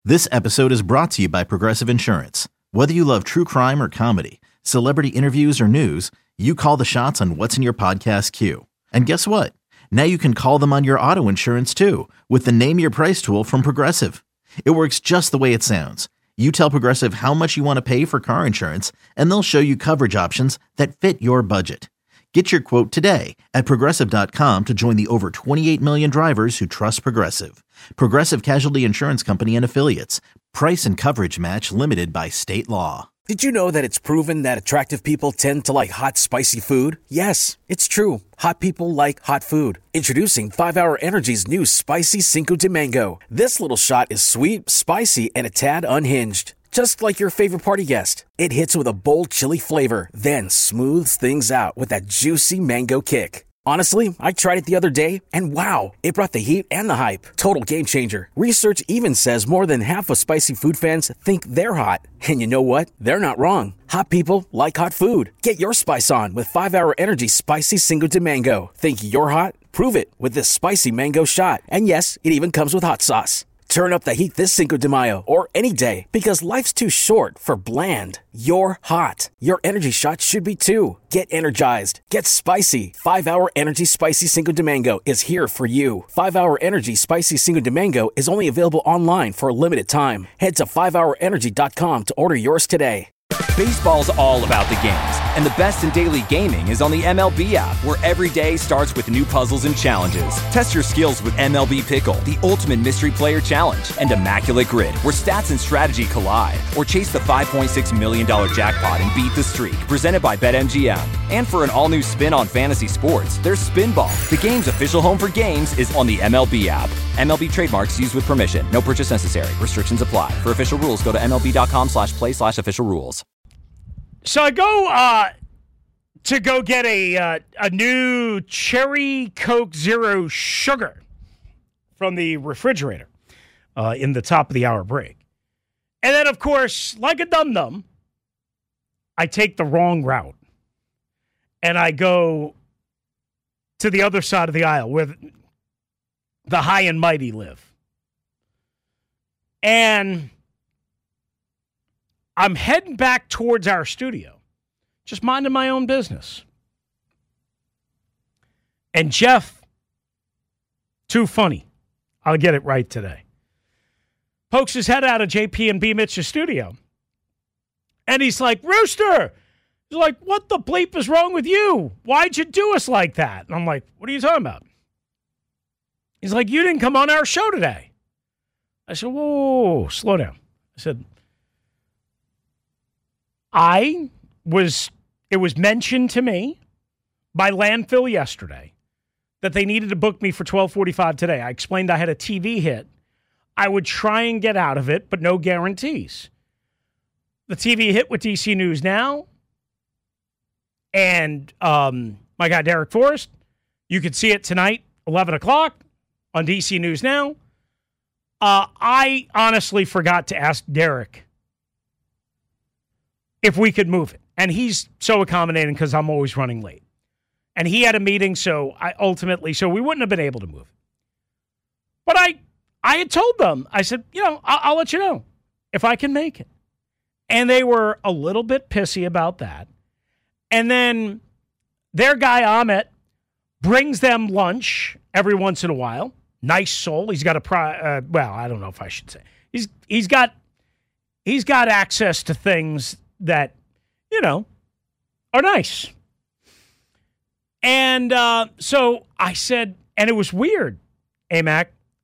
This episode is brought to you by Progressive Insurance. Whether you love true crime or comedy, celebrity interviews or news, you call the shots on what's in your podcast queue. And guess what? Now you can call them on your auto insurance too with the Name Your Price tool from Progressive. It works just the way it sounds. You tell Progressive how much you want to pay for car insurance, and they'll show you coverage options that fit your budget. Get your quote today at Progressive.com to join the over 28 million drivers who trust Progressive. Progressive Casualty Insurance Company and Affiliates. Price and coverage match limited by state law. Did you know that it's proven that attractive people tend to like hot, spicy food? Yes, it's true. Hot people like hot food. Introducing 5-Hour Energy's new Spicy Cinco de Mango. This little shot is sweet, spicy, and a tad unhinged. Just like your favorite party guest. It hits with a bold chili flavor, then smooths things out with that juicy mango kick. Honestly, I tried it the other day, and wow, it brought the heat and the hype. Total game changer. Research even says more than half of spicy food fans think they're hot. And you know what? They're not wrong. Hot people like hot food. Get your spice on with 5-Hour Energy Spicy Cinco de Mango. Think you're hot? Prove it with this spicy mango shot. And yes, it even comes with hot sauce. Turn up the heat this Cinco de Mayo or any day because life's too short for bland. You're hot. Your energy shot should be too. Get energized. Get spicy. 5-Hour Energy Spicy Cinco de Mango is here for you. 5-Hour Energy Spicy Cinco de Mango is only available online for a limited time. Head to 5hourenergy.com to order yours today. Baseball's all about the games, and the best in daily gaming is on the MLB app, where every day starts with new puzzles and challenges. Test your skills with MLB Pickle, the ultimate mystery player challenge, and Immaculate Grid, where stats and strategy collide. Or chase the $5.6 million jackpot and beat the streak, presented by BetMGM. And for an all-new spin on fantasy sports, there's Spinball. The game's official home for games is on the MLB app. MLB trademarks used with permission. No purchase necessary. Restrictions apply. For official rules, go to MLB.com/play/official rules. So I go to go get a new Cherry Coke Zero Sugar from the refrigerator in the top of the hour break. And then, of course, like a dum-dum, I take the wrong route. And I go to the other side of the aisle where the high and mighty live. And I'm heading back towards our studio, just minding my own business. And Jeff, too funny, I'll get it right today, pokes his head out of JP and B. Mitch's studio. And he's like, Rooster! He's like, what the bleep is wrong with you? Why'd you do us like that? And I'm like, what are you talking about? He's like, you didn't come on our show today. I said, whoa, slow down. I said, it was mentioned to me by Landfill yesterday that they needed to book me for 12:45 today. I explained I had a TV hit. I would try and get out of it, but no guarantees. The TV hit with DC News Now and my guy Derek Forrest. You could see it tonight, 11 o'clock on DC News Now. I honestly forgot to ask Derek if we could move it. And he's so accommodating because I'm always running late. And he had a meeting, so we wouldn't have been able to move it. But I had told them, I said, I'll let you know if I can make it. And they were a little bit pissy about that. And then their guy, Amit, brings them lunch every once in a while. Nice soul. He's got I don't know if I should say. He's got access to things that, are nice. And so I said, and it was weird, AMAC.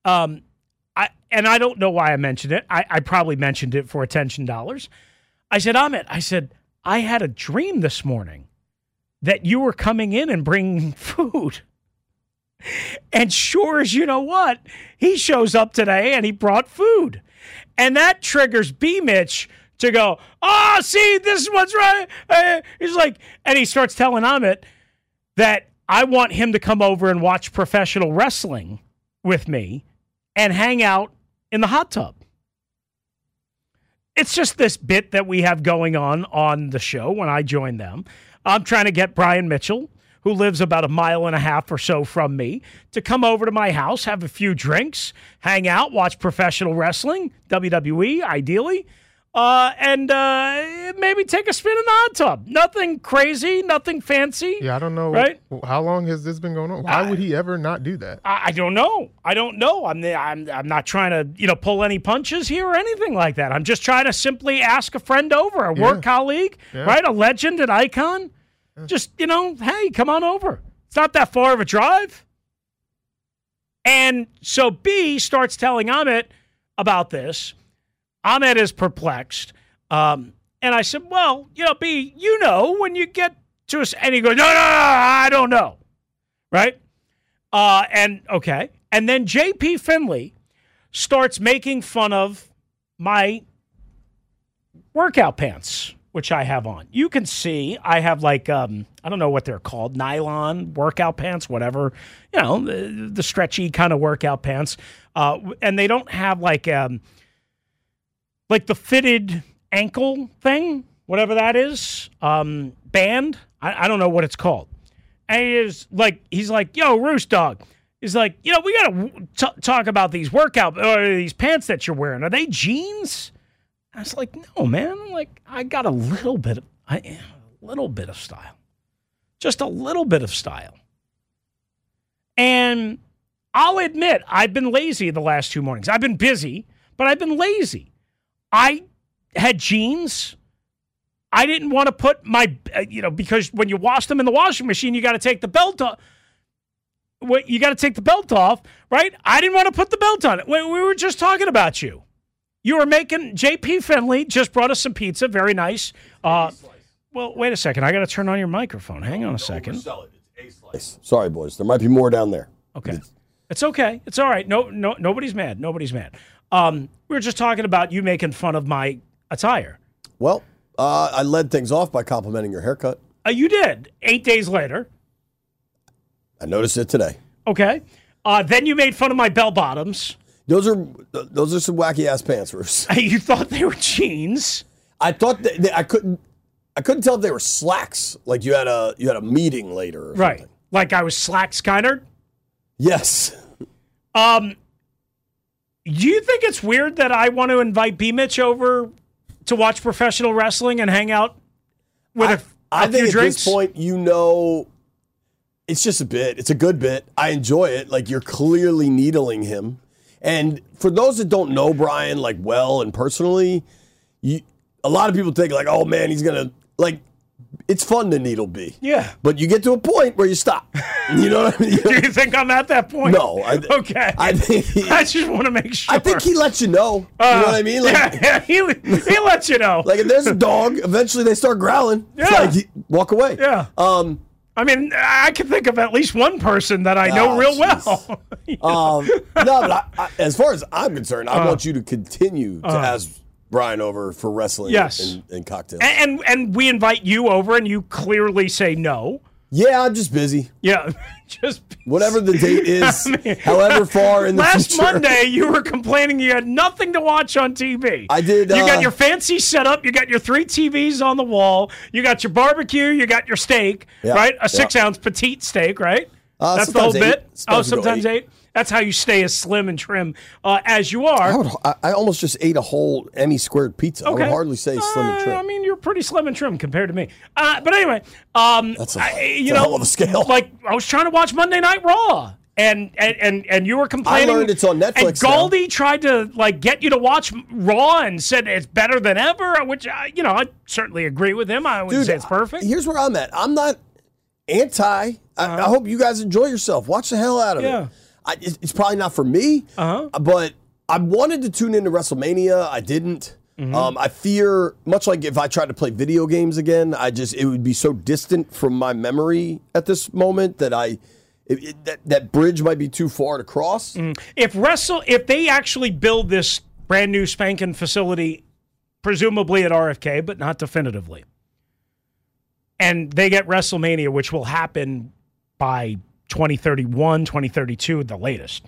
I don't know why I mentioned it. I probably mentioned it for attention dollars. I said, Amit, I had a dream this morning that you were coming in and bringing food. And sure as you know what, he shows up today and he brought food. And that triggers B. Mitch to go, see, this is what's right. He's like, and he starts telling Amit that I want him to come over and watch professional wrestling with me and hang out in the hot tub. It's just this bit that we have going on the show when I join them. I'm trying to get Brian Mitchell, who lives about a mile and a half or so from me, to come over to my house, have a few drinks, hang out, watch professional wrestling, WWE, ideally, and maybe take a spin in the hot tub. Nothing crazy, nothing fancy. Yeah, I don't know. Right? How long has this been going on? Why would he ever not do that? I don't know. I'm not trying to pull any punches here or anything like that. I'm just trying to simply ask a friend over, a work colleague, right? A legend, an icon. Just hey, come on over. It's not that far of a drive. And so B starts telling Amit about this. Ahmed is perplexed. And I said, well, B, when you get to us, and he goes, no, I don't know. Right? And okay. And then JP Finley starts making fun of my workout pants, which I have on. You can see I have I don't know what they're called, nylon workout pants, whatever, the stretchy kind of workout pants. And they don't have the fitted ankle thing, whatever that is, band. I don't know what it's called. And he's like, yo, Roos Dog. He's like, we got to talk about these these pants that you're wearing. Are they jeans? I was like, no, man. I got a little bit of style. Just a little bit of style. And I'll admit, I've been lazy the last 2 mornings. I've been busy, but I've been lazy. I had jeans. I didn't want to put my, because when you wash them in the washing machine, you got to take the belt off. You got to take the belt off, right? I didn't want to put the belt on it. We were just talking about you. You were making, JP Finley just brought us some pizza. Very nice. Well, wait a second. I got to turn on your microphone. Hang on a second. It's A-slice. Sorry, boys. There might be more down there. Okay. It's okay. It's all right. No, nobody's mad. Nobody's mad. We were just talking about you making fun of my attire. Well, I led things off by complimenting your haircut. You did. 8 days later. I noticed it today. Okay. Then you made fun of my bell bottoms. Those are some wacky ass pants, Roos. You thought they were jeans. I thought I couldn't tell if they were slacks. Like you had a meeting later, or right? Something. Like I was slack Skynyrd. Yes. Do you think it's weird that I want to invite B Mitch over to watch professional wrestling and hang out with a I few think drinks? At this point, it's just a bit. It's a good bit. I enjoy it. Like you're clearly needling him. And for those that don't know Brian well and personally, a lot of people think oh man, he's gonna it's fun to needle B. Yeah. But you get to a point where you stop. You know what I mean? Do you think I'm at that point? No. Okay. I think I just want to make sure. I think he lets you know. You know what I mean? He lets you know. If there's a dog, eventually they start growling. Yeah. It's walk away. Yeah. I can think of at least one person that I know real well. No, but as far as I'm concerned, I want you to continue to ask Brian over for wrestling and cocktails. And we invite you over and you clearly say no. Yeah, I'm just busy. Yeah, just whatever the date is, however far in the last future. Last Monday, you were complaining you had nothing to watch on TV. I did. You got your fancy setup. You got your 3 TVs on the wall. You got your barbecue. You got your steak, right? A 6-ounce petite steak, right? That's the whole bit. Sometimes 8. That's how you stay as slim and trim as you are. I almost just ate a whole Emmy squared pizza. Okay. I would hardly say slim and trim. You're pretty slim and trim compared to me. But anyway, that's a hell of a scale. I was trying to watch Monday Night Raw, and you were complaining. I learned it's on Netflix. And Goldie tried to get you to watch Raw and said it's better than ever, which I certainly agree with him. I wouldn't say it's perfect. Here's where I'm at. I'm not anti. I hope you guys enjoy yourself. Watch the hell out of it. It's probably not for me, but I wanted to tune into WrestleMania. I didn't. Mm-hmm. I fear, much like if I tried to play video games again, it would be so distant from my memory at this moment that that bridge might be too far to cross. Mm. If they actually build this brand new spanking facility, presumably at RFK, but not definitively, and they get WrestleMania, which will happen by 2031, 2032 at the latest.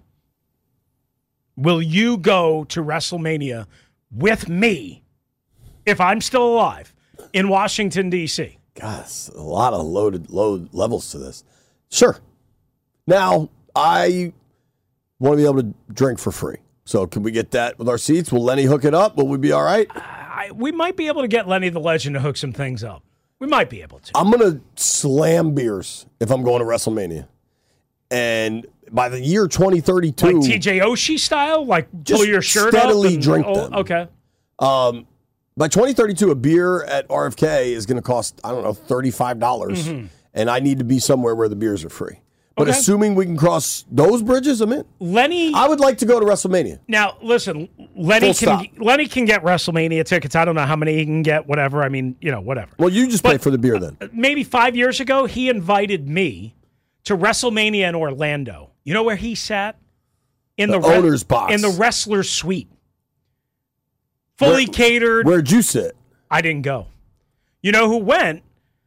Will you go to WrestleMania with me if I'm still alive in Washington, D.C.? God, a lot of low levels to this. Sure. Now, I want to be able to drink for free. So can we get that with our seats? Will Lenny hook it up? Will we be all right? We might be able to get Lenny the Legend to hook some things up. We might be able to. I'm going to slam beers if I'm going to WrestleMania. And by the year 2032... Like TJ Oshie style? Like pull your shirt up? Steadily drink them. Okay. By 2032, a beer at RFK is going to cost, I don't know, $35. And I need to be somewhere where the beers are free. But assuming we can cross those bridges, I'm in. Lenny, I would like to go to WrestleMania. Now, listen, Lenny can get WrestleMania tickets. I don't know how many he can get, whatever. I mean, whatever. Well, you just pay for the beer then. Maybe 5 years ago, he invited me to WrestleMania in Orlando. You know where he sat? In the owner's box. In the wrestler's suite. Fully catered. Where'd you sit? I didn't go. You know who went?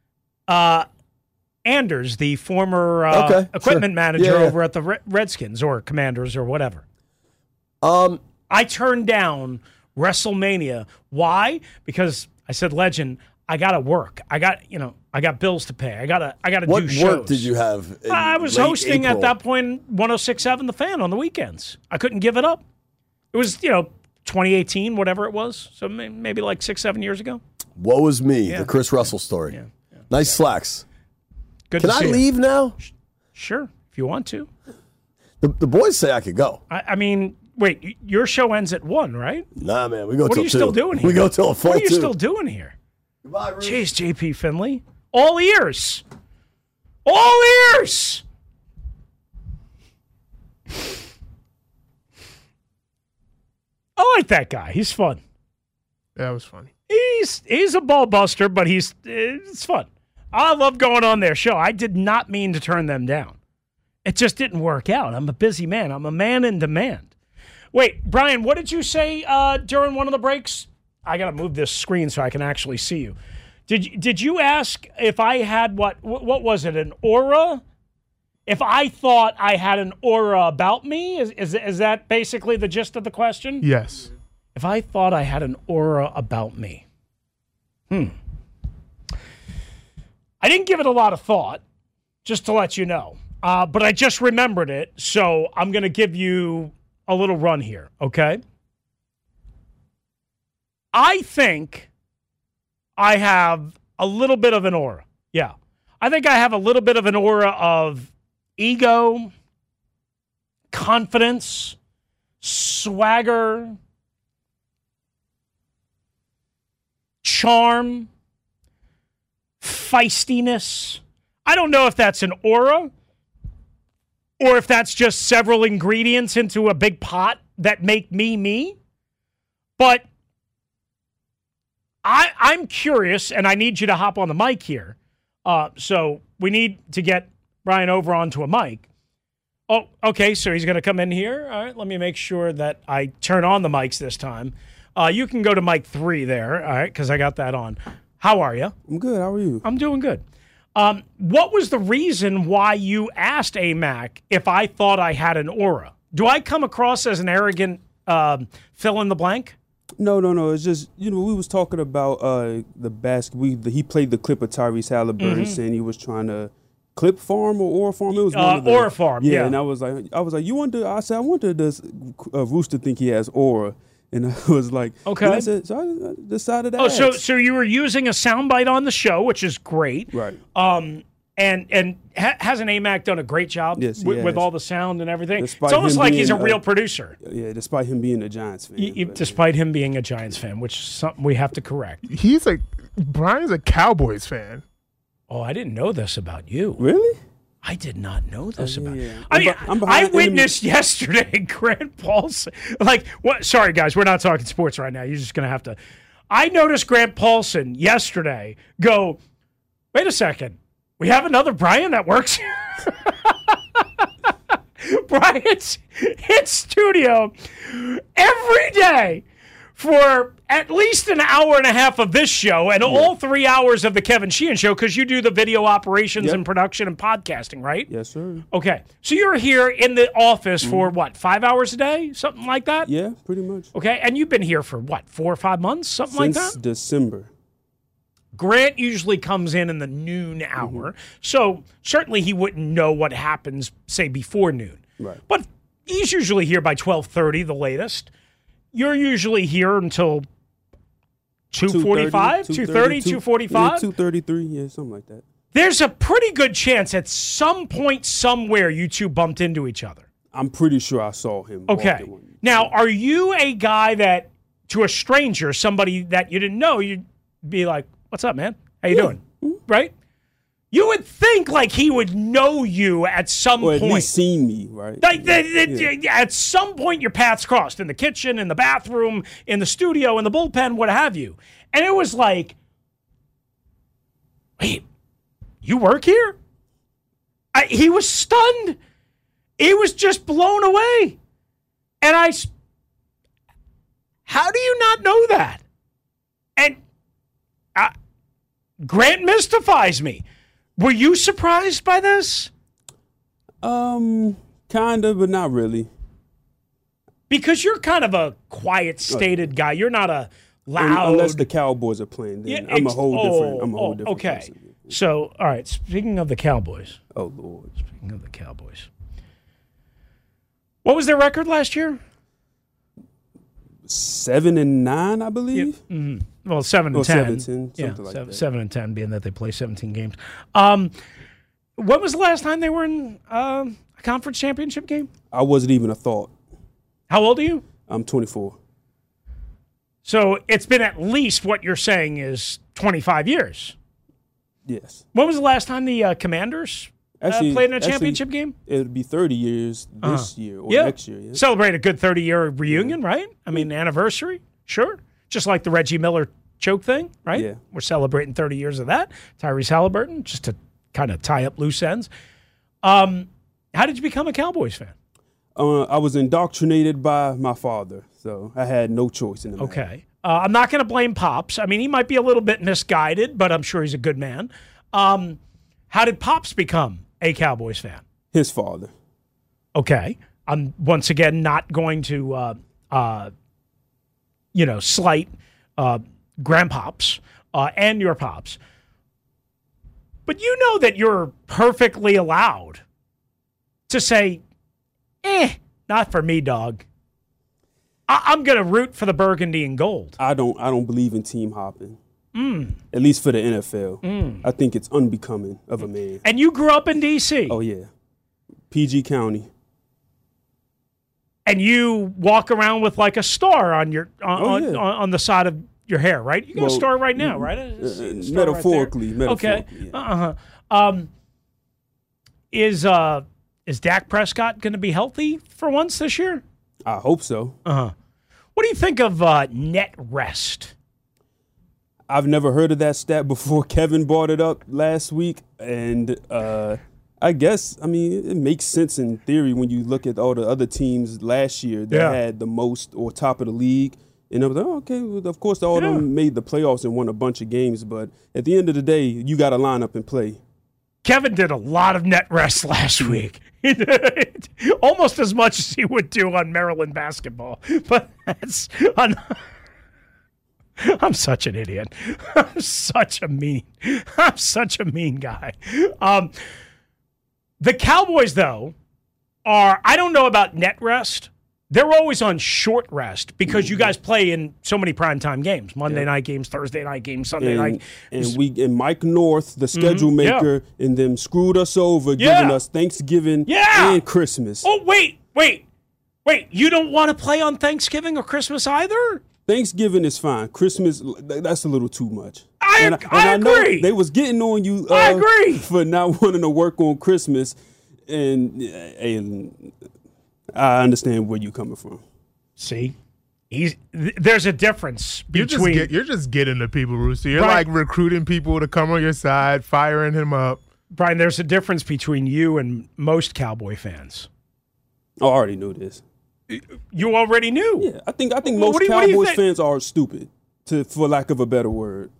Anders, the former equipment manager over at the Redskins or Commanders or whatever. I turned down WrestleMania. Why? Because I said, Legend, I got to work. I got bills to pay. I got to do shows. What work did you have? I was hosting April? At that point 106.7 The Fan on the weekends. I couldn't give it up. It was 2018, whatever it was. So maybe like 6-7 years ago. Woe is me, the Chris Russell story. Yeah. Nice slacks. Good Can I leave now? Sure, if you want to. The boys say I could go. I mean, wait, your show ends at 1, right? Nah, man, we go till 2. What are you still doing here? We go till a full 2. What are you still doing here? Goodbye, Ruth. Jeez, JP Finley. All ears. All ears. I like that guy. He's fun. That was funny. He's a ball buster, but it's fun. I love going on their show. I did not mean to turn them down. It just didn't work out. I'm a busy man. I'm a man in demand. Wait, Brian, what did you say during one of the breaks? I got to move this screen so I can actually see you. Did you ask if I had what was it, an aura? If I thought I had an aura about me? Is that basically the gist of the question? Yes. If I thought I had an aura about me. I didn't give it a lot of thought, just to let you know. But I just remembered it, so I'm going to give you a little run here, okay? I think I have a little bit of an aura. Yeah. I think I have a little bit of an aura of ego, confidence, swagger, charm, feistiness. I don't know if that's an aura or if that's just several ingredients into a big pot that make me me. But I'm curious, and I need you to hop on the mic here. So we need to get Brian over onto a mic. Oh, okay, so he's going to come in here. All right, let me make sure that I turn on the mics this time. You can go to mic 3 there, all right, because I got that on. How are you? I'm good. How are you? I'm doing good. What was the reason why you asked AMAC if I thought I had an aura? Do I come across as an arrogant fill in the blank? No. It's just, we was talking about the basketball. He played the clip of Tyrese Halliburton saying he was trying to clip farm or aura farm. It was one of the, aura farm, yeah. And I was like, you wonder? I said, I wonder does Rooster think he has aura? And I was like, okay. I said, so I decided to ask. So you were using a soundbite on the show, which is great. Right. And hasn't AMAC done a great job with all the sound and everything? It's almost like he's a real producer. Yeah, despite him being a Giants fan. Despite him being a Giants fan, which is something we have to correct. Brian's a Cowboys fan. Oh, I didn't know this about you. Really? I did not know this about you. Yeah. I witnessed yesterday Grant Paulson. What? Sorry, guys, we're not talking sports right now. You're just going to have to. I noticed Grant Paulson yesterday go, wait a second. We have another Brian that works here. Brian's in studio every day for at least an hour and a half of this show and all 3 hours of the Kevin Sheehan show because you do the video operations and production and podcasting, right? Yes, sir. Okay. So you're here in the office for, 5 hours a day? Something like that? Yeah, pretty much. Okay. And you've been here for, 4 or 5 months? Something like that? Since December. Grant usually comes in the noon hour, so certainly he wouldn't know what happens, say, before noon. Right. But he's usually here by 12:30, the latest. You're usually here until 2:45, 2:30, 2:45? 2:33, yeah, something like that. There's a pretty good chance at some point somewhere you two bumped into each other. I'm pretty sure I saw him. Okay. Now, are you a guy that, to a stranger, somebody that you didn't know, you'd be like, what's up, man? How you doing? Right? You would think like he would know you at some or at point. least seen me, right? Like, at some point your paths crossed in the kitchen, in the bathroom, in the studio, in the bullpen, what have you. And it was like, wait, you work here? He was stunned. He was just blown away. And how do you not know that? And Grant mystifies me. Were you surprised by this? Kind of, but not really. Because you're kind of a quiet, stated guy. You're not a loud. Unless the Cowboys are playing, then I'm a whole different. Okay. Person. So, all right. Speaking of the Cowboys. Oh Lord. Speaking of the Cowboys. What was their record last year? 7-9, I believe. Yeah. Mm-hmm. Well, 7-10. 7-10, something like that. 7-10, being that they play 17 games. When was the last time they were in a conference championship game? I wasn't even a thought. How old are you? I'm 24. So it's been at least what you're saying is 25 years. Yes. When was the last time the Commanders played in a championship game? It would be 30 years this year or next year. Yeah. Celebrate a good 30-year reunion, right? I mean, anniversary, sure. Just like the Reggie Miller choke thing, right? Yeah. We're celebrating 30 years of that. Tyrese Halliburton, just to kind of tie up loose ends. How did you become a Cowboys fan? I was indoctrinated by my father, so I had no choice in the matter. Okay. I'm not going to blame Pops. I mean, he might be a little bit misguided, but I'm sure he's a good man. How did Pops become a Cowboys fan? His father. Okay. I'm once again not going to, slight grandpops and your pops. But you know that you're perfectly allowed to say, not for me, dog. I'm going to root for the burgundy and gold. I don't believe in team hopping. At least for the NFL. I think it's unbecoming of a man. And you grew up in D.C.? Oh, yeah. PG County. And you walk around with like a star on your on the side of your hair, right? You got a star right now, right? Metaphorically. Okay. Yeah. Is Dak Prescott going to be healthy for once this year? I hope so. What do you think of net rest? I've never heard of that stat before. Kevin brought it up last week, and I guess, it makes sense in theory when you look at all the other teams last year that had the most or top of the league. And I was like, okay, well, of course, all of them made the playoffs and won a bunch of games, but at the end of the day, you got to line up and play. Kevin did a lot of net rest last week. He did almost as much as he would do on Maryland basketball. But I'm such an idiot. I'm such a mean guy. The Cowboys, though, I don't know about net rest. They're always on short rest because you guys play in so many primetime games. Monday night games, Thursday night games, Sunday night. And Mike North, the schedule maker, and them screwed us over, giving us Thanksgiving and Christmas. Oh, wait. You don't want to play on Thanksgiving or Christmas either? Thanksgiving is fine. Christmas, that's a little too much. I agree. Know they was getting on you I agree. For not wanting to work on Christmas. And I understand where you're coming from. See? There's a difference between... You're just getting the people, Rooster. You're like recruiting people to come on your side, firing him up. Brian, there's a difference between you and most Cowboy fans. I already knew this. You already knew? Yeah, I think most Cowboys fans are stupid, for lack of a better word.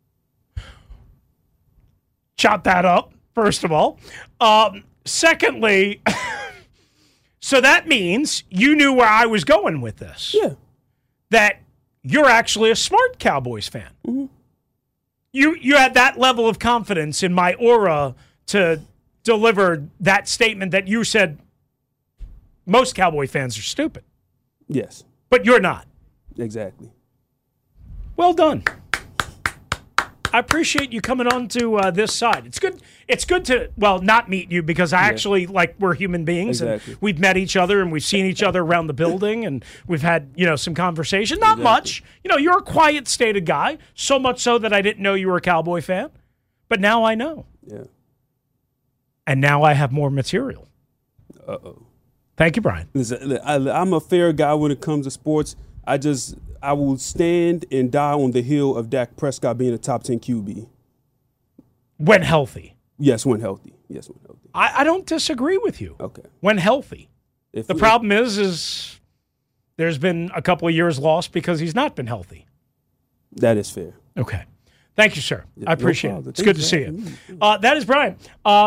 Chop that up, first of all. Secondly, so that means you knew where I was going with this. Yeah. That you're actually a smart Cowboys fan. Mm-hmm. You had that level of confidence in my aura to deliver that statement that you said most Cowboy fans are stupid. Yes. But you're not. Exactly. Well done. I appreciate you coming on to this side. It's good to, not meet you because I actually, we're human beings. Exactly. And we've met each other and we've seen each other around the building and we've had, some conversation. Not much. You're a quiet, stated guy, so much so that I didn't know you were a Cowboy fan. But now I know. Yeah. And now I have more material. Uh-oh. Thank you, Brian. Listen, I'm a fair guy when it comes to sports. I will stand and die on the hill of Dak Prescott being a top 10 QB. When healthy. Yes, when healthy. I don't disagree with you. Okay. When healthy. The problem is there's been a couple of years lost because he's not been healthy. That is fair. Okay. Thank you, sir. Yeah, I appreciate it. It's good to see you. you. That is Brian,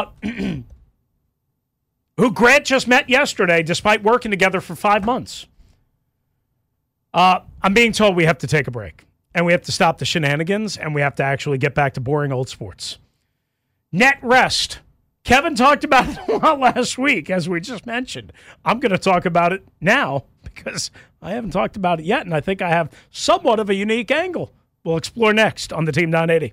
who Grant just met yesterday despite working together for 5 months. I'm being told we have to take a break, and we have to stop the shenanigans, and we have to actually get back to boring old sports. Net rest. Kevin talked about it a lot last week, as we just mentioned. I'm going to talk about it now because I haven't talked about it yet, and I think I have somewhat of a unique angle. We'll explore next on the Team 980.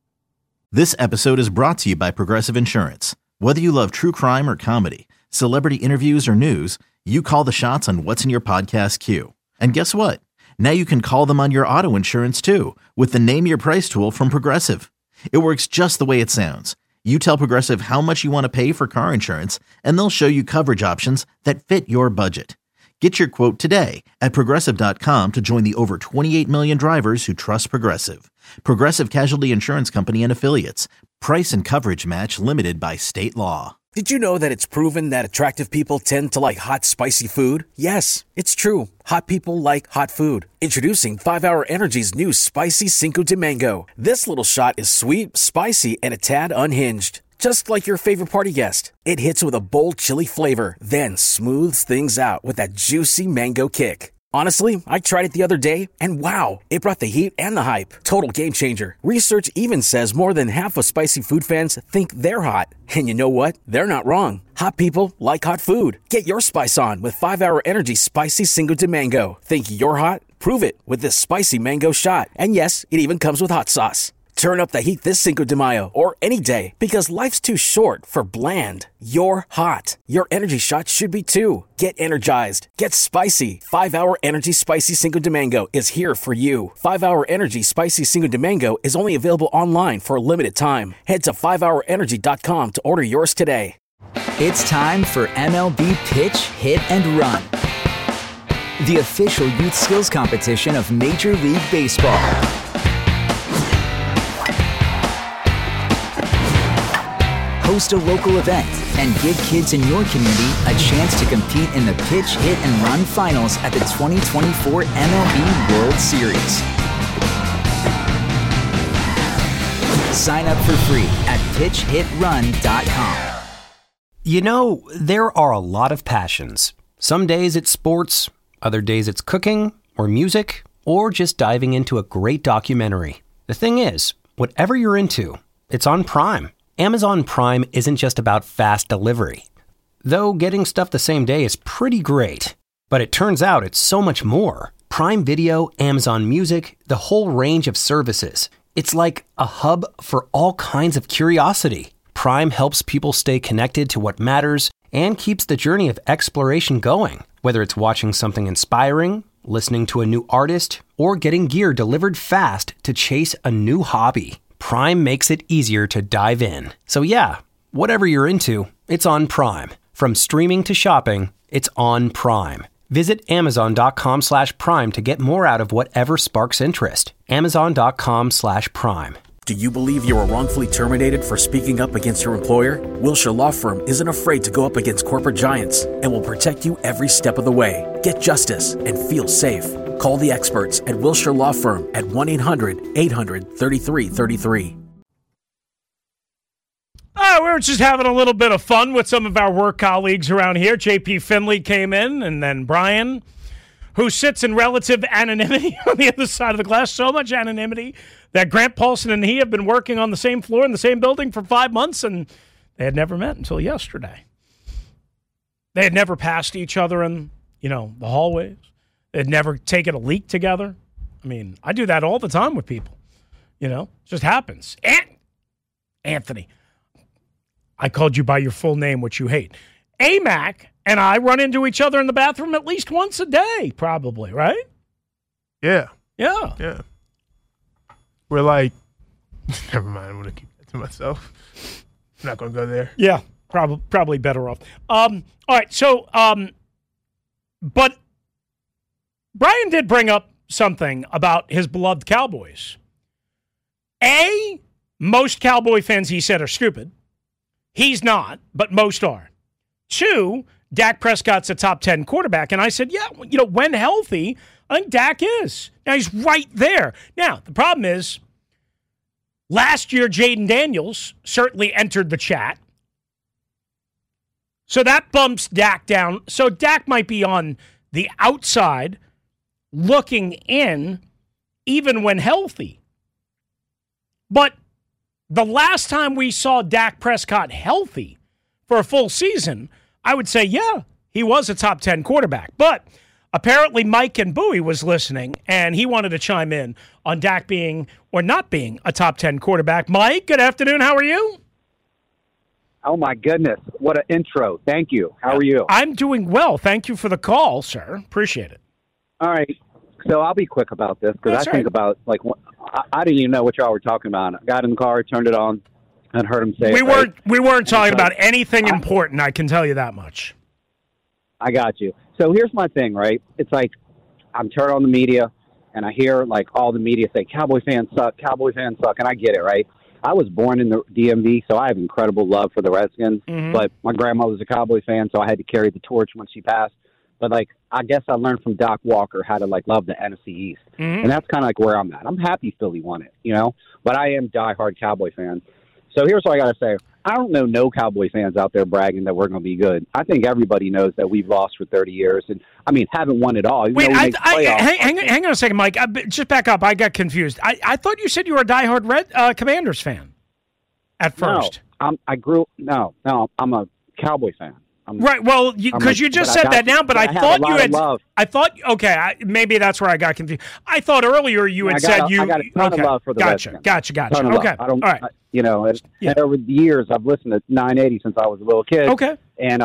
This episode is brought to you by Progressive Insurance. Whether you love true crime or comedy, celebrity interviews or news, you call the shots on what's in your podcast queue. And guess what? Now you can call them on your auto insurance too with the Name Your Price tool from Progressive. It works just the way it sounds. You tell Progressive how much you want to pay for car insurance, and they'll show you coverage options that fit your budget. Get your quote today at Progressive.com to join the over 28 million drivers who trust Progressive. Progressive Casualty Insurance Company and Affiliates. Price and coverage match limited by state law. Did you know that it's proven that attractive people tend to like hot, spicy food? Yes, it's true. Hot people like hot food. Introducing 5-Hour Energy's new Spicy Cinco de Mango. This little shot is sweet, spicy, and a tad unhinged. Just like your favorite party guest. It hits with a bold chili flavor, then smooths things out with that juicy mango kick. Honestly, I tried it the other day, and wow, it brought the heat and the hype. Total game changer. Research even says more than half of spicy food fans think they're hot. And you know what? They're not wrong. Hot people like hot food. Get your spice on with 5-Hour Energy Spicy Cinco de Mango. Think you're hot? Prove it with this spicy mango shot. And yes, it even comes with hot sauce. Turn up the heat this Cinco de Mayo or any day because life's too short for bland. You're hot. Your energy shot should be too. Get energized. Get spicy. 5-Hour Energy Spicy Cinco de Mango is here for you. 5-Hour Energy Spicy Cinco de Mango is only available online for a limited time. Head to 5hourenergy.com to order yours today. It's time for MLB Pitch, Hit, and Run. The official youth skills competition of Major League Baseball. Host a local event and give kids in your community a chance to compete in the Pitch, Hit, and Run finals at the 2024 MLB World Series. Sign up for free at pitchhitrun.com. You know, there are a lot of passions. Some days it's sports, other days it's cooking or music, or just diving into a great documentary. The thing is, whatever you're into, it's on Prime. Amazon Prime isn't just about fast delivery. Though getting stuff the same day is pretty great. But it turns out it's so much more. Prime Video, Amazon Music, the whole range of services. It's like a hub for all kinds of curiosity. Prime helps people stay connected to what matters and keeps the journey of exploration going. Whether it's watching something inspiring, listening to a new artist, or getting gear delivered fast to chase a new hobby. Prime makes it easier to dive in. So yeah, whatever you're into, it's on Prime. From streaming to shopping, it's on Prime. Visit Amazon.com/Prime to get more out of whatever sparks interest. Amazon.com/Prime. Do you believe you were wrongfully terminated for speaking up against your employer? Wilshire Law Firm isn't afraid to go up against corporate giants and will protect you every step of the way. Get justice and feel safe. Call the experts at Wilshire Law Firm at 1-800-800-3333. We're just having a little bit of fun with some of our work colleagues around here. JP Finley came in, and then Brian who sits in relative anonymity on the other side of the glass, so much anonymity that Grant Paulson and he have been working on the same floor in the same building for 5 months, and they had never met until yesterday. They had never passed each other in, the hallways. They had never taken a leak together. I mean, I do that all the time with people. It just happens. Anthony, I called you by your full name, which you hate. AMAC and I run into each other in the bathroom at least once a day, probably, right? Yeah. Yeah. We're like, never mind, I'm going to keep that to myself. I'm not going to go there. Yeah, probably better off. All right, so, but Brian did bring up something about his beloved Cowboys. Most Cowboy fans, he said, are stupid. He's not, but most are. 2, Dak Prescott's a top 10 quarterback. And I said, yeah, when healthy, I think Dak is. Now, he's right there. Now, the problem is, last year, Jaden Daniels certainly entered the chat. So that bumps Dak down. So Dak might be on the outside looking in, even when healthy. But the last time we saw Dak Prescott healthy for a full season, I would say, yeah, he was a top 10 quarterback. But apparently Mike and Bowie was listening, and he wanted to chime in on Dak being or not being a top 10 quarterback. Mike, good afternoon. How are you? Oh, my goodness. What an intro. Thank you. How are you? I'm doing well. Thank you for the call, sir. Appreciate it. All right. So I'll be quick about this because think about, I didn't even know what y'all were talking about. I got in the car, turned it on, and heard him say We weren't talking about anything important, I can tell you that much. I got you. So here's my thing, right? It's like I'm turning on the media, and I hear, all the media say, Cowboy fans suck, and I get it, right? I was born in the DMV, so I have incredible love for the Redskins, but my grandma was a Cowboy fan, so I had to carry the torch when she passed. But, I guess I learned from Doc Walker how to, love the NFC East. And that's kind of, where I'm at. I'm happy Philly won it, But I am diehard Cowboy fan. So here's what I got to say. I don't know no Cowboy fans out there bragging that we're going to be good. I think everybody knows that we've lost for 30 years and, haven't won it all. Wait, hang on a second, Mike. Just back up. I got confused. I thought you said you were a diehard Commanders fan at first. No, I'm a Cowboy fan. Right, well, because you just said that now, but I thought you had. I thought, okay, maybe that's where I got confused. I thought earlier you had said you. I got a ton of love for the Gotcha. Okay, all right. Over the years, I've listened to 980 since I was a little kid. Okay, and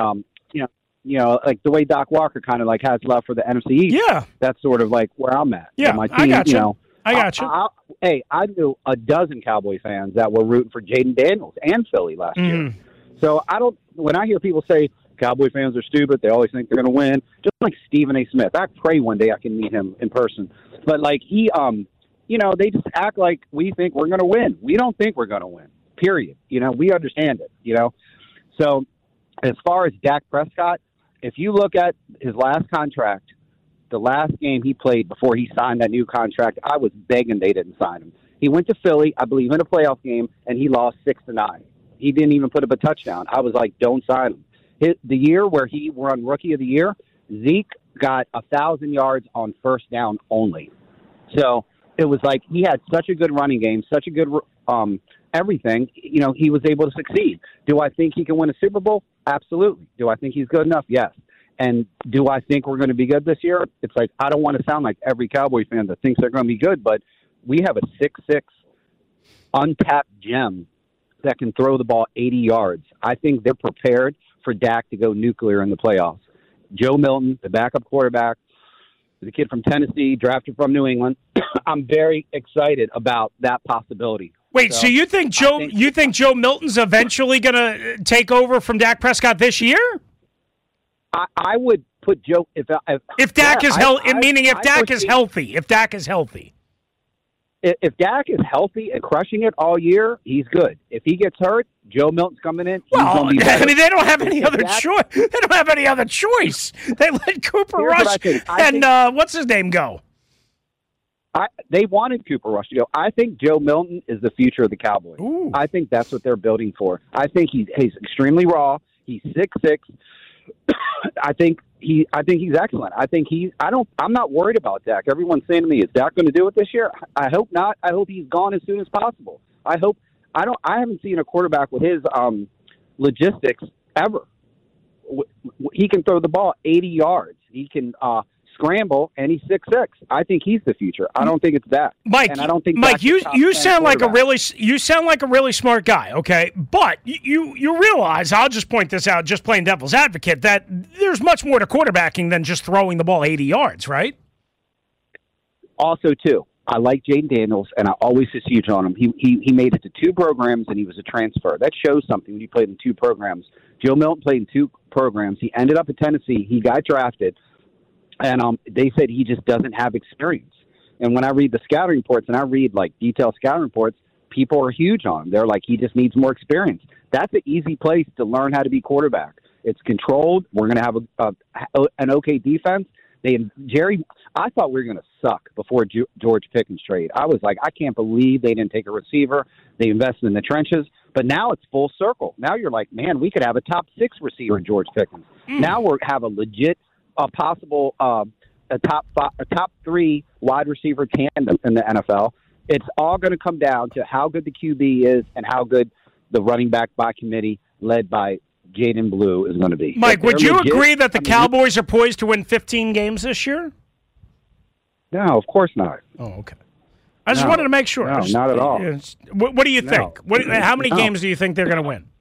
the way Doc Walker kind of has love for the NFC East. Yeah, that's sort of where I'm at. Yeah, my team, I got you. I got you. Hey, I knew a dozen Cowboy fans that were rooting for Jaden Daniels and Philly last year. So when I hear people say Cowboy fans are stupid, they always think they're going to win, just like Stephen A. Smith. I pray one day I can meet him in person. But he, they just act like we think we're going to win. We don't think we're going to win, period. We understand it, So as far as Dak Prescott, if you look at his last contract, the last game he played before he signed that new contract, I was begging they didn't sign him. He went to Philly, I believe, in a playoff game, and he lost 6-9. He didn't even put up a touchdown. I was like, don't sign him. The year where he won Rookie of the Year, Zeke got 1,000 yards on first down only. So it was he had such a good running game, such a good everything. He was able to succeed. Do I think he can win a Super Bowl? Absolutely. Do I think he's good enough? Yes. And do I think we're going to be good this year? It's I don't want to sound like every Cowboy fan that thinks they're going to be good, but we have a 6'6" untapped gem that can throw the ball 80 yards. I think they're prepared for Dak to go nuclear in the playoffs. Joe Milton, the backup quarterback, the kid from Tennessee, drafted from New England. I'm very excited about that possibility. Wait, so you think Joe Milton's eventually going to take over from Dak Prescott this year? I would put Joe if Dak is healthy. Meaning if Dak is healthy. If Dak is healthy. If Dak is healthy and crushing it all year, he's good. If he gets hurt, Joe Milton's coming in. Well, they don't have any other choice. They don't have any other choice. They let Cooper Rush and what's his name go. They wanted Cooper Rush to go. I think Joe Milton is the future of the Cowboys. Ooh. I think that's what they're building for. I think he's extremely raw. He's 6'6". I think I think he's excellent. I'm not worried about Dak. Everyone's saying to me, is Dak going to do it this year? I hope not. I hope he's gone as soon as possible. I haven't seen a quarterback with his logistics ever. He can throw the ball 80 yards. He can scramble, and he's 6'6". I think he's the future. I don't think it's that. Mike, and I don't think Mike, you sound like a really smart guy. Okay, but you realize, I'll just point this out, just playing devil's advocate, that there's much more to quarterbacking than just throwing the ball 80 yards, right? Also, too, I like Jaden Daniels, and I always was huge on him. He made it to 2 programs, and he was a transfer. That shows something when you played in 2 programs. Joe Milton played in 2 programs. He ended up at Tennessee. He got drafted. And they said he just doesn't have experience. And when I read the scouting reports, and I read, like, detailed scouting reports, people are huge on him. They're like, he just needs more experience. That's an easy place to learn how to be quarterback. It's controlled. We're going to have an okay defense. I thought we were going to suck before George Pickens trade. I was like, I can't believe they didn't take a receiver. They invested in the trenches. But now it's full circle. Now you're like, man, we could have a top 6 receiver in George Pickens. Now we have a legit a possible a top 3 wide receiver tandem in the NFL. It's all going to come down to how good the QB is and how good the running back by committee led by Jaden Blue is going to be. Mike, would you agree that the Cowboys are poised to win 15 games this year? No, of course not. Oh, okay. I just wanted to make sure. No, not at all. What do you think? How many games do you think they're going to win?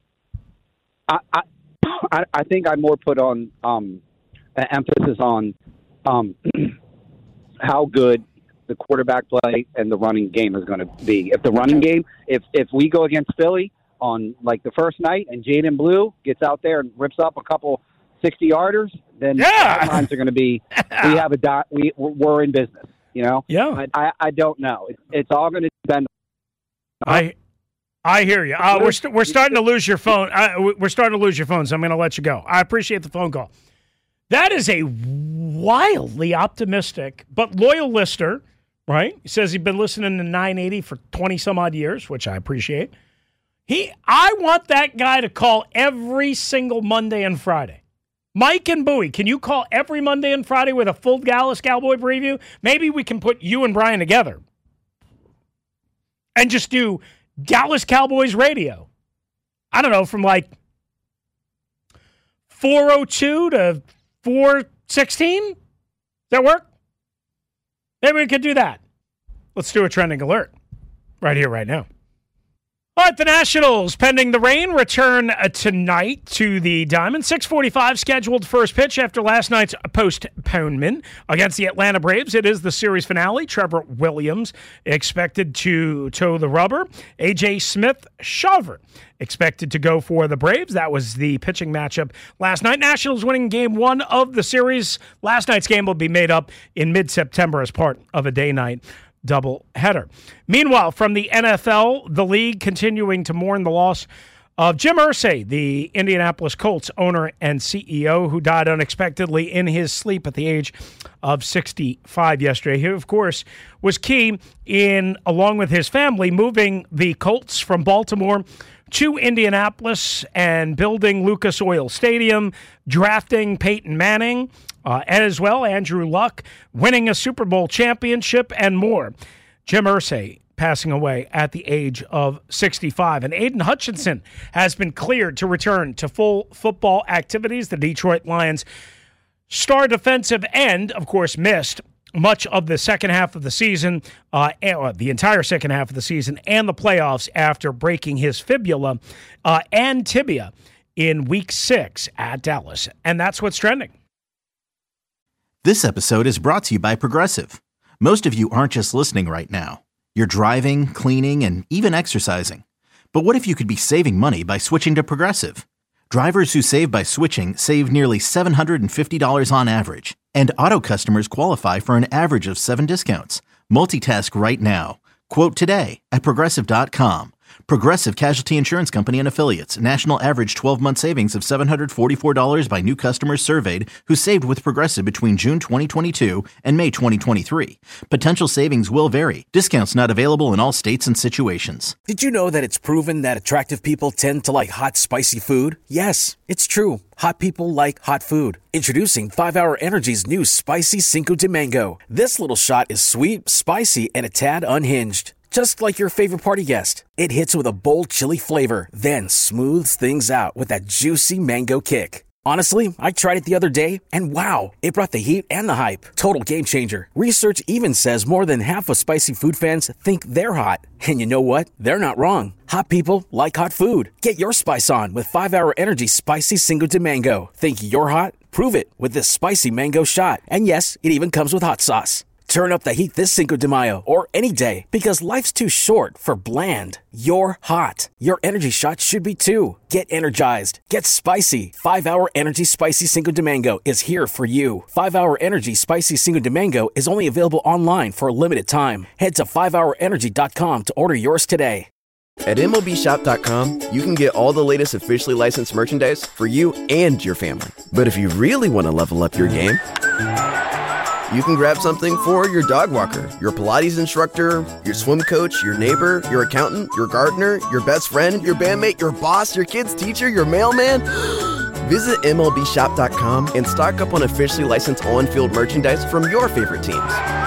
I think I more put on emphasis on how good the quarterback play and the running game is going to be. If the running game, if we go against Philly on like the first night and Jaden Blue gets out there and rips up a couple 60-yarders, then the lines are going to be we're in business. You know? Yeah. I don't know. It's all going to depend. I hear you. We're starting to lose your phone. We're starting to lose your phone, so I'm going to let you go. I appreciate the phone call. That is a wildly optimistic but loyal listener, right? He says he's been listening to 980 for 20-some-odd years, which I appreciate. I want that guy to call every single Monday and Friday. Mike and Bowie, can you call every Monday and Friday with a full Dallas Cowboy preview? Maybe we can put you and Brian together and just do Dallas Cowboys radio. I don't know, from like 4:02 to 4:16? Does that work? Maybe we could do that. Let's do a trending alert right here, right now. All right, the Nationals, pending the rain, return tonight to the Diamond. 6:45 scheduled first pitch after last night's postponement against the Atlanta Braves. It is the series finale. Trevor Williams expected to toe the rubber. A.J. Smith-Shawver expected to go for the Braves. That was the pitching matchup last night. Nationals winning game 1 of the series. Last night's game will be made up in mid-September as part of a day-night doubleheader. Meanwhile, from the NFL, the league continuing to mourn the loss of Jim Irsay, the Indianapolis Colts owner and CEO, who died unexpectedly in his sleep at the age of 65 yesterday. He, of course, was key in, along with his family, moving the Colts from Baltimore to Indianapolis and building Lucas Oil Stadium, drafting Peyton Manning, as well, Andrew Luck, winning a Super Bowl championship, and more. Jim Irsay passing away at the age of 65. And Aiden Hutchinson has been cleared to return to full football activities. The Detroit Lions star defensive end, of course, missed much of the second half of the season, the entire second half of the season, and the playoffs after breaking his fibula and tibia in Week 6 at Dallas. And that's what's trending. This episode is brought to you by Progressive. Most of you aren't just listening right now. You're driving, cleaning, and even exercising. But what if you could be saving money by switching to Progressive? Drivers who save by switching save nearly $750 on average. And auto customers qualify for an average of 7 discounts. Multitask right now. Quote today at Progressive.com. Progressive Casualty Insurance Company and Affiliates. National average 12-month savings of $744 by new customers surveyed who saved with Progressive between June 2022 and May 2023. Potential savings will vary. Discounts not available in all states and situations. Did you know that it's proven that attractive people tend to like hot, spicy food? Yes, it's true. Hot people like hot food. Introducing 5-Hour Energy's new Spicy Cinco de Mango. This little shot is sweet, spicy, and a tad unhinged. Just like your favorite party guest. It hits with a bold chili flavor, then smooths things out with that juicy mango kick. Honestly, I tried it the other day, and wow, it brought the heat and the hype. Total game changer. Research even says more than half of spicy food fans think they're hot. And you know what? They're not wrong. Hot people like hot food. Get your spice on with 5-Hour Energy Spicy Cinco de Mango. Think you're hot? Prove it with this spicy mango shot. And yes, it even comes with hot sauce. Turn up the heat this Cinco de Mayo or any day because life's too short for bland. You're hot. Your energy shot should be too. Get energized. Get spicy. 5-Hour Energy Spicy Cinco de Mango is here for you. 5-Hour Energy Spicy Cinco de Mango is only available online for a limited time. Head to 5hourenergy.com to order yours today. At MLBshop.com, you can get all the latest officially licensed merchandise for you and your family. But if you really want to level up your game, you can grab something for your dog walker, your Pilates instructor, your swim coach, your neighbor, your accountant, your gardener, your best friend, your bandmate, your boss, your kid's teacher, your mailman. Visit MLBshop.com and stock up on officially licensed on-field merchandise from your favorite teams.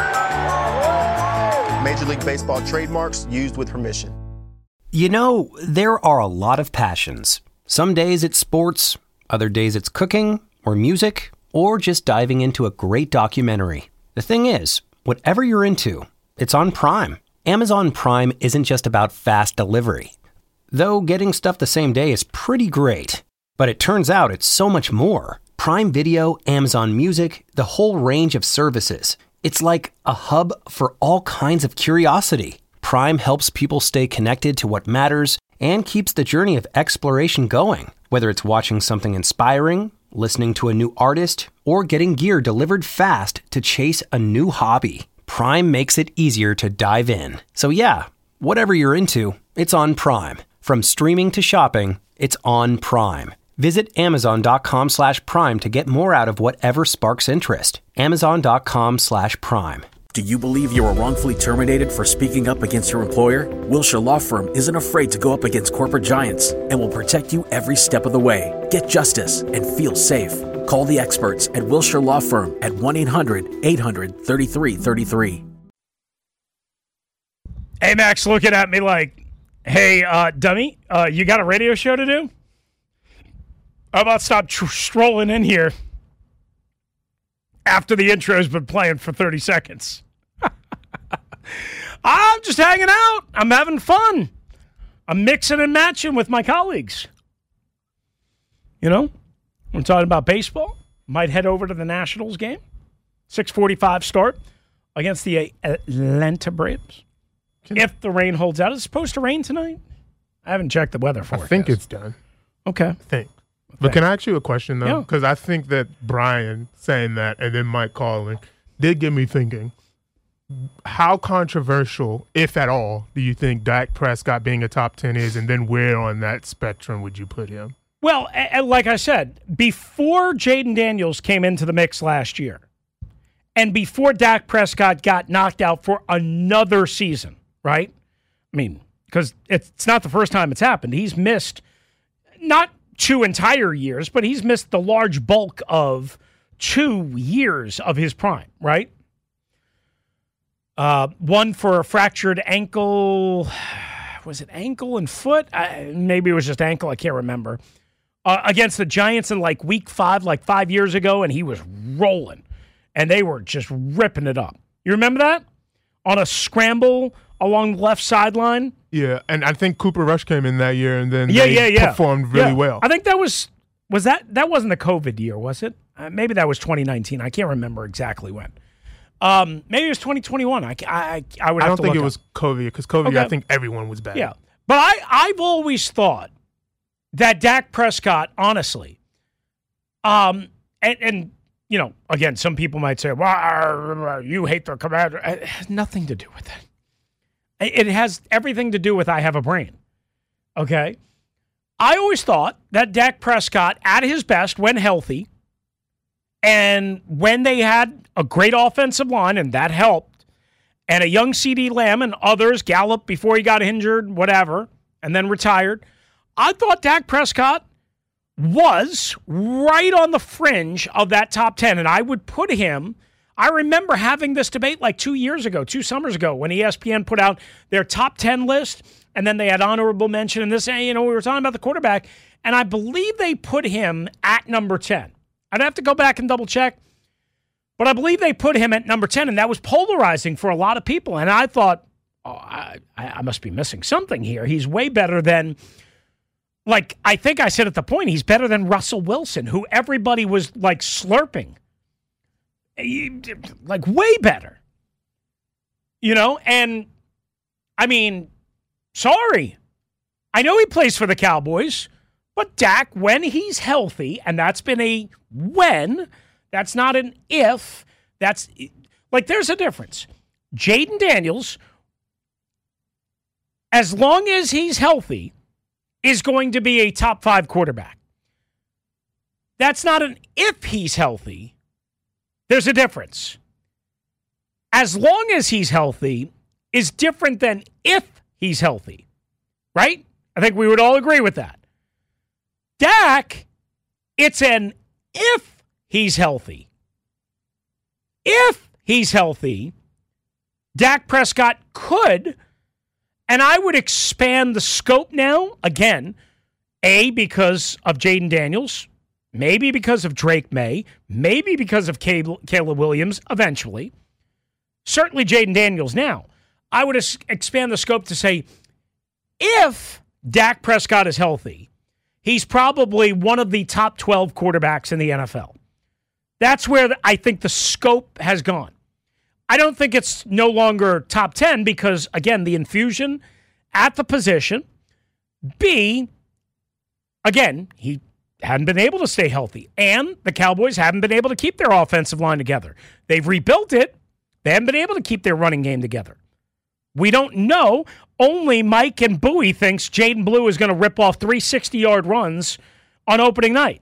Major League Baseball trademarks used with permission. You know, there are a lot of passions. Some days it's sports, other days it's cooking or music, or just diving into a great documentary. The thing is, whatever you're into, it's on Prime. Amazon Prime isn't just about fast delivery. Though getting stuff the same day is pretty great. But it turns out it's so much more. Prime Video, Amazon Music, the whole range of services. It's like a hub for all kinds of curiosity. Prime helps people stay connected to what matters and keeps the journey of exploration going. Whether it's watching something inspiring, listening to a new artist, or getting gear delivered fast to chase a new hobby, Prime makes it easier to dive in. So yeah, whatever you're into, it's on Prime. From streaming to shopping, it's on Prime. Visit Amazon.com/Prime to get more out of whatever sparks interest. Amazon.com/Prime. Do you believe you were wrongfully terminated for speaking up against your employer? Wilshire Law Firm isn't afraid to go up against corporate giants and will protect you every step of the way. Get justice and feel safe. Call the experts at Wilshire Law Firm at 1-800-800-3333. Hey, Max, looking at me like, hey, dummy, you got a radio show to do? How about stop strolling in here after the intro's been playing for 30 seconds? I'm just hanging out. I'm having fun. I'm mixing and matching with my colleagues. You know, we're talking about baseball. Might head over to the Nationals game. 6:45 start against the Atlanta Braves. If the rain holds out. Is it supposed to rain tonight? I haven't checked the weather forecast. I think it's done. Okay. I think. But can I ask you a question, though? Yeah. Because I think that Brian saying that and then Mike calling did get me thinking, how controversial, if at all, do you think Dak Prescott being a top 10 is, and then where on that spectrum would you put him? Well, like I said, before Jaden Daniels came into the mix last year, and before Dak Prescott got knocked out for another season, right? I mean, because it's not the first time it's happened. He's missed not 2 entire years, but he's missed the large bulk of 2 years of his prime, right? One for a fractured ankle. Was it ankle and foot? Maybe it was just ankle. I can't remember. Against the Giants in like week 5, like 5 years ago, and he was rolling. And they were just ripping it up. You remember that? On a scramble along the left sideline. Yeah, and I think Cooper Rush came in that year, and then they performed really well. I think that was that wasn't the COVID year, was it? Maybe that was 2019. I can't remember exactly when. Maybe it was 2021. I would have to I don't think it up. was COVID, because COVID, Okay. I think everyone was bad. Yeah, but I've always thought that Dak Prescott, honestly, and you know, again, some people might say, well, you hate the Commander. It has nothing to do with that. It has everything to do with I have a brain. okay? I always thought that Dak Prescott, at his best, when healthy, and when they had a great offensive line, and that helped, and a young CeeDee Lamb and others, Gallup before he got injured, whatever, and then retired, I thought Dak Prescott was right on the fringe of that top 10, and I would put him. I remember having this debate like 2 summers ago, when ESPN put out their top 10 list, and then they had honorable mention, and this, we were talking about the quarterback, and I believe they put him at number 10. I'd have to go back and double check, but I believe they put him at number 10, and that was polarizing for a lot of people, and I thought, I must be missing something here. He's way better than... I think I said at the point, he's better than Russell Wilson, who everybody was, slurping. Way better. And, sorry. I know he plays for the Cowboys, but Dak, when he's healthy, and that's been a when, that's not an if, that's, there's a difference. Jaden Daniels, as long as he's healthy, is going to be a top 5 quarterback. That's not an if he's healthy. There's a difference. As long as he's healthy is different than if he's healthy. Right? I think we would all agree with that. Dak, it's an if he's healthy. If he's healthy, Dak Prescott could... And I would expand the scope now, again, A, because of Jaden Daniels, maybe because of Drake May, maybe because of Caleb Williams eventually. Certainly Jaden Daniels now. I would expand the scope to say, if Dak Prescott is healthy, he's probably one of the top 12 quarterbacks in the NFL. That's where I think the scope has gone. I don't think it's no longer top 10 because, again, the infusion at the position. B, again, he hadn't been able to stay healthy. And the Cowboys haven't been able to keep their offensive line together. They've rebuilt it. They haven't been able to keep their running game together. We don't know. Only Mike and Bowie thinks Jaden Blue is going to rip off 3 60-yard runs on opening night.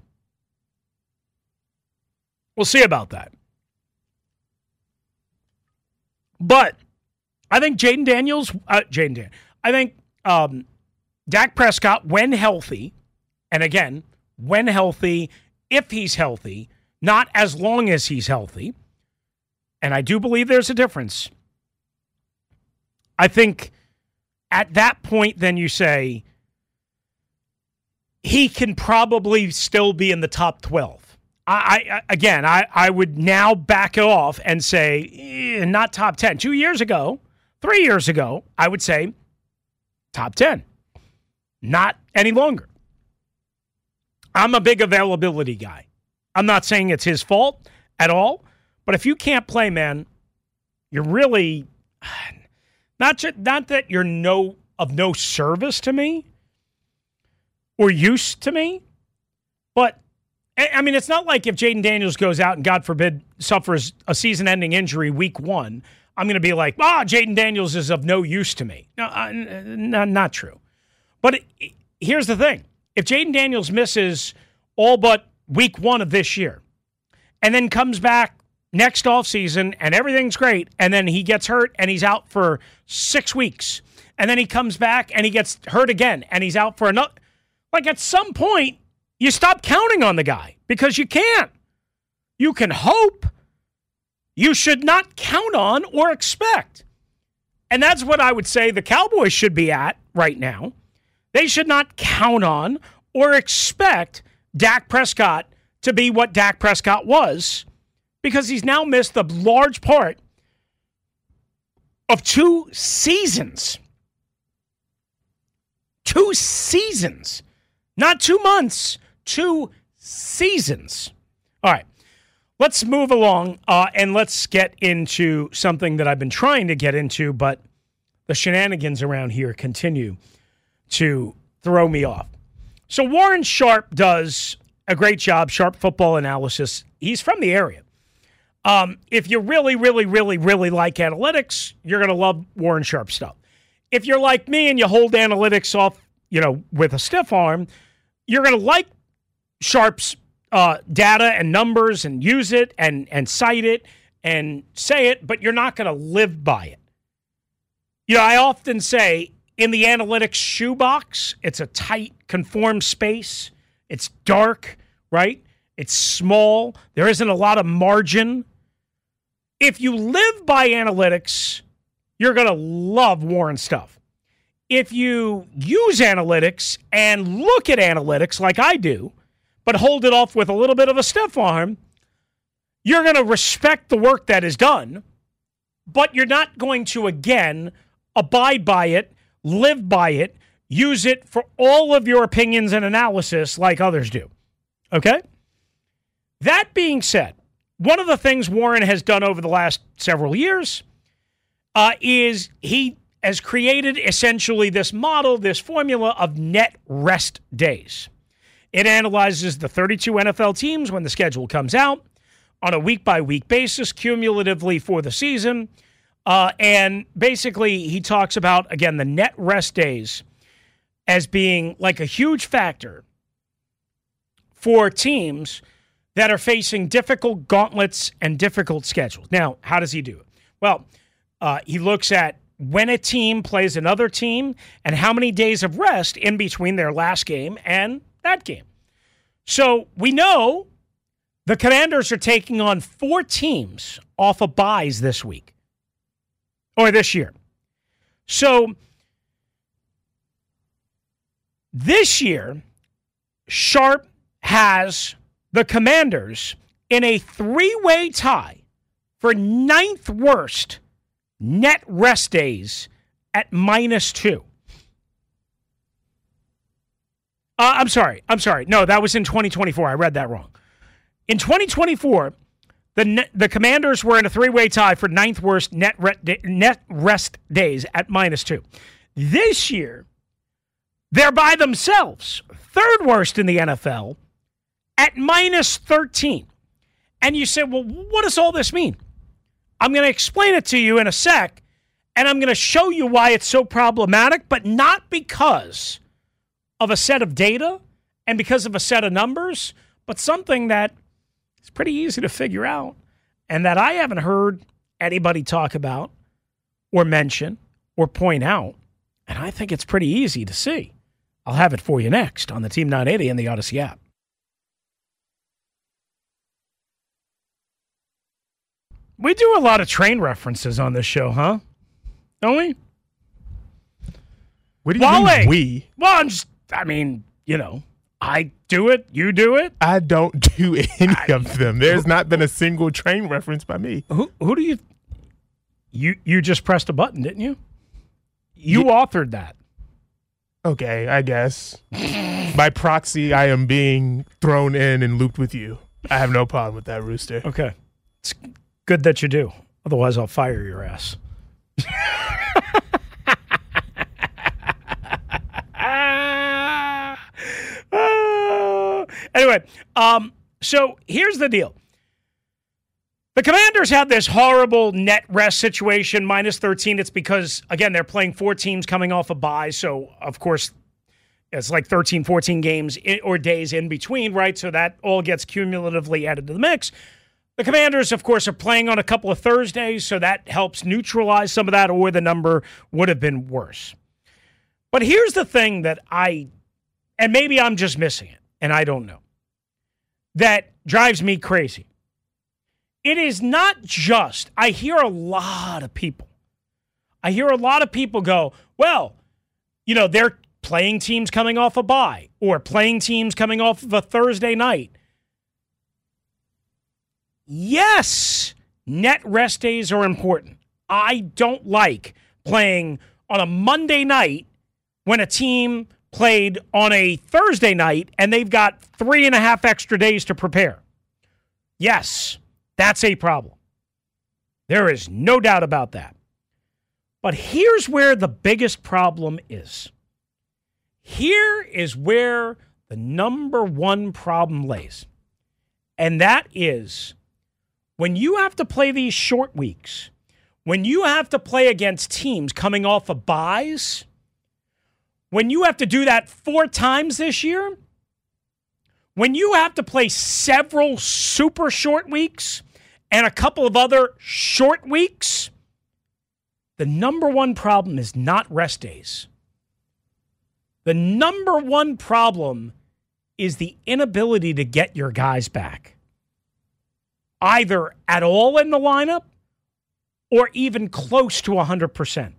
We'll see about that. But I think Jaden Daniels, I think Dak Prescott, when healthy, and again, when healthy, if he's healthy, not as long as he's healthy, and I do believe there's a difference. I think at that point, then you say, he can probably still be in the top 12. I would now back it off and say, not top 10. 2 years ago, 3 years ago, I would say top 10. Not any longer. I'm a big availability guy. I'm not saying it's his fault at all, but if you can't play, man, you're really not that you're of no service to me or use to me, but I mean, it's not like if Jaden Daniels goes out and, God forbid, suffers a season-ending injury week 1, I'm going to be like, Jaden Daniels is of no use to me. No, not true. But here's the thing. If Jaden Daniels misses all but week 1 of this year and then comes back next offseason and everything's great, and then he gets hurt and he's out for 6 weeks, and then he comes back and he gets hurt again and he's out for another, at some point, you stop counting on the guy because you can't. You can hope. You should not count on or expect. And that's what I would say the Cowboys should be at right now. They should not count on or expect Dak Prescott to be what Dak Prescott was because he's now missed the large part of 2 seasons. 2 seasons. Not 2 months. 2 seasons. All right, let's move along and let's get into something that I've been trying to get into, but the shenanigans around here continue to throw me off. So Warren Sharp does a great job, Sharp Football Analysis. He's from the area. If you really, really, really, really like analytics, you're going to love Warren Sharp stuff. If you're like me and you hold analytics off with a stiff arm, you're going to like Sharp's data and numbers and use it and cite it and say it, but you're not going to live by it. I often say in the analytics shoebox, it's a tight, conformed space. It's dark, right? It's small. There isn't a lot of margin. If you live by analytics, you're going to love Warren stuff. If you use analytics and look at analytics like I do, but hold it off with a little bit of a stiff arm, you're going to respect the work that is done, but you're not going to, again, abide by it, live by it, use it for all of your opinions and analysis like others do. Okay? That being said, one of the things Warren has done over the last several years is he has created essentially this model, this formula of net rest days. It analyzes the 32 NFL teams when the schedule comes out on a week-by-week basis, cumulatively for the season. And basically, he talks about, again, the net rest days as being like a huge factor for teams that are facing difficult gauntlets and difficult schedules. Now, how does he do it? Well, he looks at when a team plays another team and how many days of rest in between their last game and that game. So we know the Commanders are taking on 4 teams off of buys this week or this year. So this year, Sharp has the Commanders in a 3-way tie for 9th worst net rest days at -2. I'm sorry. No, that was in 2024. I read that wrong. In 2024, the Commanders were in a 3-way tie for 9th worst net rest days at -2. This year, they're by themselves, 3rd worst in the NFL at -13. And you say, well, what does all this mean? I'm going to explain it to you in a sec, and I'm going to show you why it's so problematic, but not because of a set of data and because of a set of numbers, but something that is pretty easy to figure out and that I haven't heard anybody talk about or mention or point out, and I think it's pretty easy to see. I'll have it for you next on the Team 980 and the Odyssey app. We do a lot of train references on this show, huh? Don't we? What do you mean we? Well, I do it, you do it. I don't do any of them. There's not been a single train reference by me. Who do you just pressed a button, didn't you? You authored that. Okay, I guess. By proxy, I am being thrown in and looped with you. I have no problem with that, Rooster. Okay. It's good that you do. Otherwise, I'll fire your ass. Anyway, so here's the deal. The Commanders had this horrible net rest situation, -13. It's because, again, they're playing 4 teams coming off a bye. So, of course, it's like 13, 14 games or days in between, right? So that all gets cumulatively added to the mix. The Commanders, of course, are playing on a couple of Thursdays, so that helps neutralize some of that, or the number would have been worse. But here's the thing that and maybe I'm just missing it, and I don't know, that drives me crazy. It is not just, I hear a lot of people go, well, they're playing teams coming off a bye or playing teams coming off of a Thursday night. Yes, net rest days are important. I don't like playing on a Monday night when a team played on a Thursday night and they've got 3.5 extra days to prepare. Yes, that's a problem. There is no doubt about that. But here's where the biggest problem is. Here is where the number one problem lays. And that is when you have to play these short weeks, when you have to play against teams coming off of buys, when you have to do that 4 times this year, when you have to play several super short weeks and a couple of other short weeks, the number one problem is not rest days. The number one problem is the inability to get your guys back, either at all in the lineup or even close to 100%.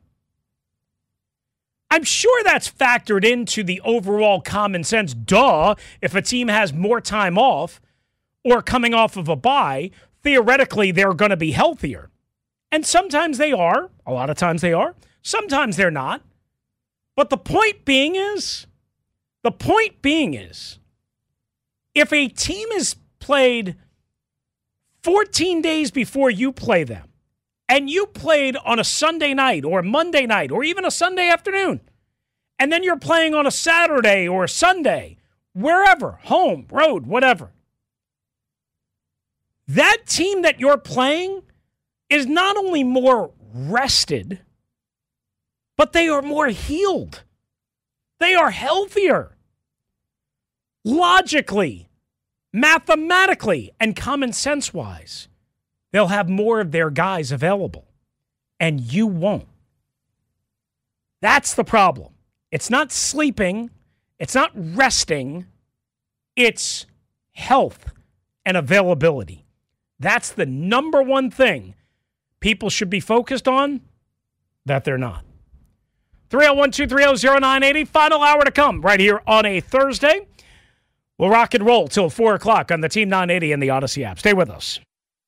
I'm sure that's factored into the overall common sense. Duh, if a team has more time off or coming off of a bye, theoretically they're going to be healthier. And sometimes they are. A lot of times they are. Sometimes they're not. But the point being is, if a team is played 14 days before you play them, and you played on a Sunday night or Monday night or even a Sunday afternoon, and then you're playing on a Saturday or a Sunday, wherever, home, road, whatever, that team that you're playing is not only more rested, but they are more healed. They are healthier. Logically, mathematically, and common sense-wise, they'll have more of their guys available, and you won't. That's the problem. It's not sleeping. It's not resting. It's health and availability. That's the number one thing people should be focused on that they're not. 301-230-0980. Final hour to come right here on a Thursday. We'll rock and roll till 4 o'clock on the Team 980 and the Odyssey app. Stay with us.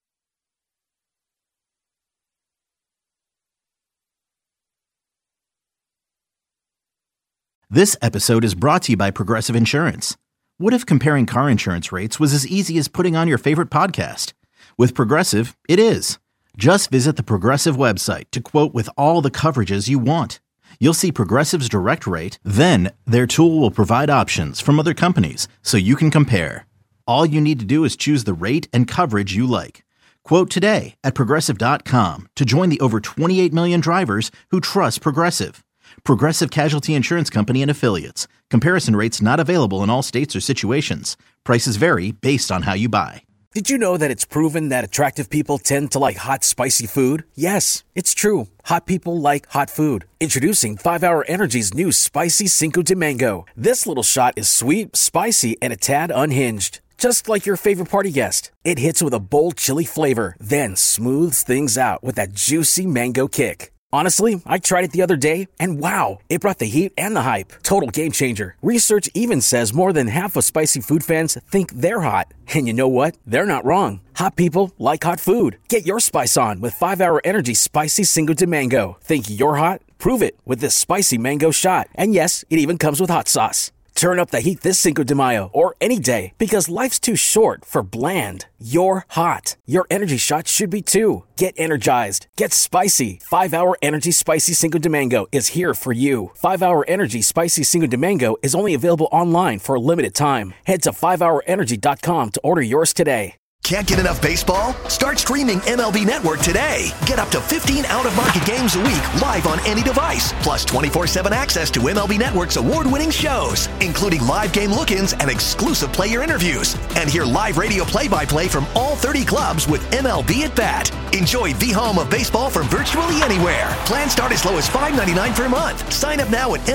This episode is brought to you by Progressive Insurance. What if comparing car insurance rates was as easy as putting on your favorite podcast? With Progressive, it is. Just visit the Progressive website to quote with all the coverages you want. You'll see Progressive's direct rate, then their tool will provide options from other companies so you can compare. All you need to do is choose the rate and coverage you like. Quote today at Progressive.com to join the over 28 million drivers who trust Progressive. Progressive Casualty Insurance Company and Affiliates. Comparison rates not available in all states or situations. Prices vary based on how you buy. Did you know that it's proven that attractive people tend to like hot, spicy food? Yes, it's true. Hot people like hot food. Introducing 5-Hour Energy's new Spicy Cinco de Mango. This little shot is sweet, spicy, and a tad unhinged. Just like your favorite party guest. It hits with a bold chili flavor, then smooths things out with that juicy mango kick. Honestly, I tried it the other day, and wow, it brought the heat and the hype. Total game changer. Research even says more than half of spicy food fans think they're hot. And you know what? They're not wrong. Hot people like hot food. Get your spice on with 5-Hour Energy Spicy Cinco de Mango. Think you're hot? Prove it with this spicy mango shot. And yes, it even comes with hot sauce. Turn up the heat this Cinco de Mayo or any day because life's too short for bland. You're hot. Your energy shot should be too. Get energized. Get spicy. 5-Hour Energy Spicy Cinco de Mango is here for you. 5-Hour Energy Spicy Cinco de Mango is only available online for a limited time. Head to 5hourenergy.com to order yours today. Can't get enough baseball? Start streaming MLB Network today. Get up to 15 out-of-market games a week live on any device. Plus 24/7 access to MLB Network's award-winning shows, including live game look-ins and exclusive player interviews. And hear live radio play-by-play from all 30 clubs with MLB at Bat. Enjoy the home of baseball from virtually anywhere. Plans start as low as $5.99 per month. Sign up now at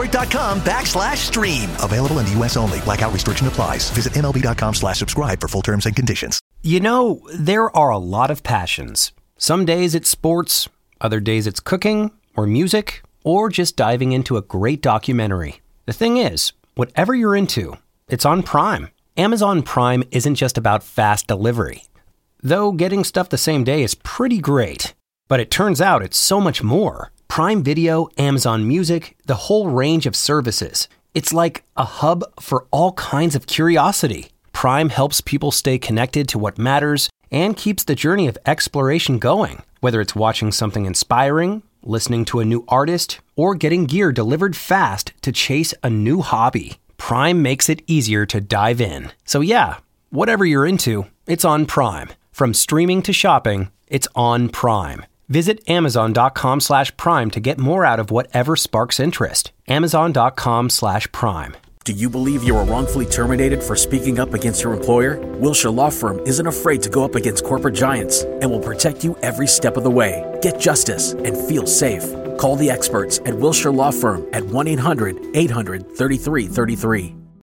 MLBnetwork.com/stream. Available in the U.S. only. Blackout restriction applies. Visit MLB.com/subscribe for full terms and conditions. You know, there are a lot of passions. Some days it's sports, other days it's cooking, or music, or just diving into a great documentary. The thing is, whatever you're into, it's on Prime. Amazon Prime isn't just about fast delivery. Though getting stuff the same day is pretty great. But it turns out it's so much more. Prime Video, Amazon Music, the whole range of services. It's like a hub for all kinds of curiosity. Prime helps people stay connected to what matters and keeps the journey of exploration going. Whether it's watching something inspiring, listening to a new artist, or getting gear delivered fast to chase a new hobby, Prime makes it easier to dive in. So yeah, whatever you're into, it's on Prime. From streaming to shopping, it's on Prime. Visit Amazon.com/Prime to get more out of whatever sparks interest. Amazon.com/Prime. Do you believe you were wrongfully terminated for speaking up against your employer? Wilshire Law Firm isn't afraid to go up against corporate giants and will protect you every step of the way. Get justice and feel safe. Call the experts at Wilshire Law Firm at 1-800-800-3333.